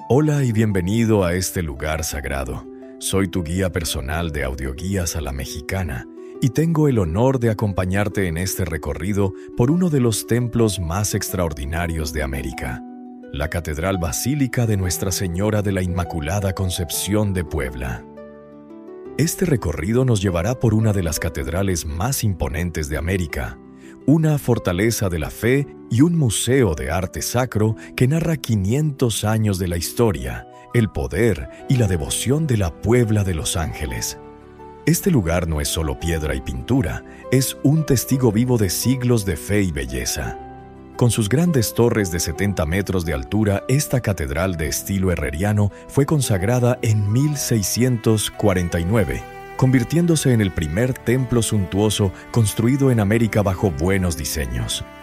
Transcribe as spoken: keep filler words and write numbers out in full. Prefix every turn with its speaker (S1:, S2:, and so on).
S1: Hola y bienvenido a este lugar sagrado. Soy tu guía personal de Audioguías a la Mexicana y tengo el honor de acompañarte en este recorrido por uno de los templos más extraordinarios de América, la Catedral Basílica de Nuestra Señora de la Inmaculada Concepción de Puebla. Este recorrido nos llevará por una de las catedrales más imponentes de América, una fortaleza de la fe y un museo de arte sacro que narra quinientos años de la historia, el poder y la devoción de la Puebla de Los Ángeles. Este lugar no es solo piedra y pintura, es un testigo vivo de siglos de fe y belleza. Con sus grandes torres de setenta metros de altura, esta catedral de estilo herreriano fue consagrada en mil seiscientos cuarenta y nueve, convirtiéndose en el primer templo suntuoso construido en América bajo buenos diseños.